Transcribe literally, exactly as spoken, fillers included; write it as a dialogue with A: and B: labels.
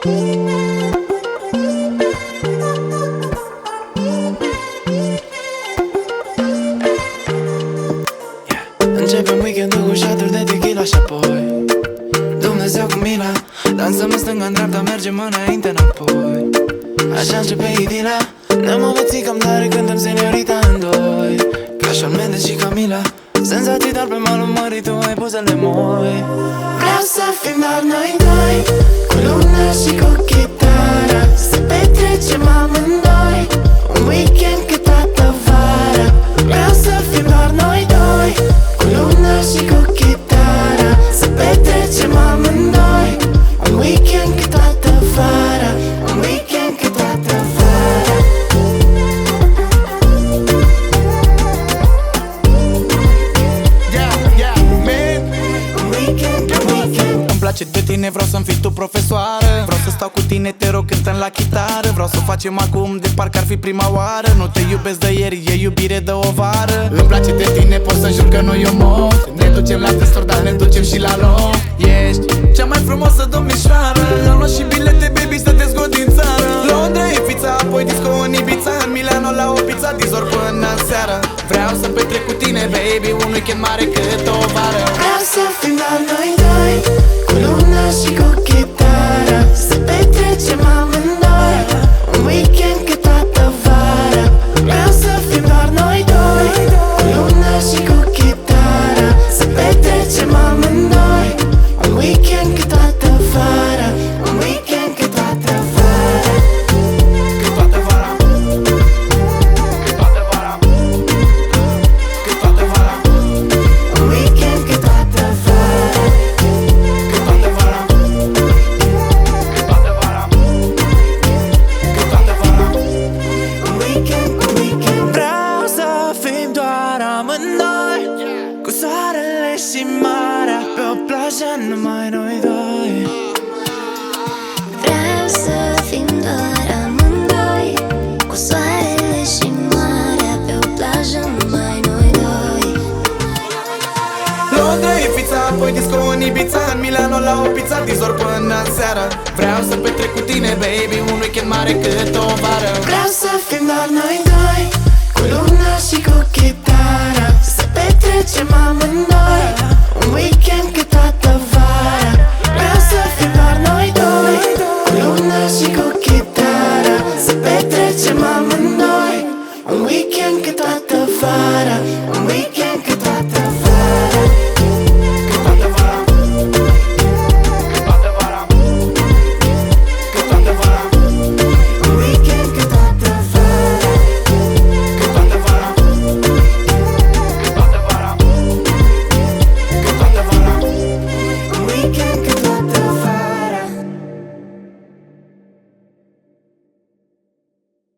A: Începem weekendul cu shot-uri de tequila și apoi Dumnezeu cu mila, dansăm în stânga-n-dreapta, mergem înainte-înapoi. Așa începe idila, ne-am amețit cam tare, cântăm seniorita în doi. Ca Shawn Mendes și Camila, senzații doar pe malul mării, tu ai pozele moi. Vreau să fim doar noi doi, cu luna și cu chitară, să petrecem amândoi un weekend cât toată vara. Vreau să fim doar noi doi, cu luna și cu chitară, să petrecem amândoi un weekend cât toată vara. Un weekend cât toată vara. Yeah, yeah, man. Un weekend, un weekend.
B: Îmi place de tine, vreau să-mi fii tu profesoară. Vreau să stau cu tine, te rog, cântăm la chitară. Vreau să o facem acum, de parcă ar fi prima oară. Nu te iubesc de ieri, e iubire de o vară. Îmi place de tine, pot să jur că nu-i omor. Ne ducem la testuri, dar ne ducem și la loc. Ești cea mai frumoasă domnișoară. Am luat și bilete, baby, să te scot din țară. Londra, Ibiza, apoi disco în Ibiza. În Milano la o pizza, dizor până în seară. Vreau să petrec cu tine, baby, un weekend mare cât o vară.
A: Vreau să fim doar noi doi, cu luna și cu chitară, să petrecem amândoi un weekend cât toată vara. Vreau să fim doar noi doi, cu luna și cu chitară, să petrecem amândoi un weekend cât toată vara. Un weekend cât toată vara.
B: Cât toată vara. Cât toată vara. Cât toată vara.
A: Un weekend cât toată vara.
B: Cât toată vara. Cât toată vara. Cât toată vara.
A: Un weekend, un weekend. Vreau să fim doar amândoi, cu soarele și marea, pe o plajă numai noi doi.
C: Vreau să fim doar amândoi, cu soarele și marea, pe o plajă numai noi doi.
B: Londra, Ibiza, apoi disco în Ibiza. În Milano la o pizza, dizor până în seară. Vreau să petrec cu tine, baby, un weekend mare cât o vară.
A: Vreau să fim doar noi doi,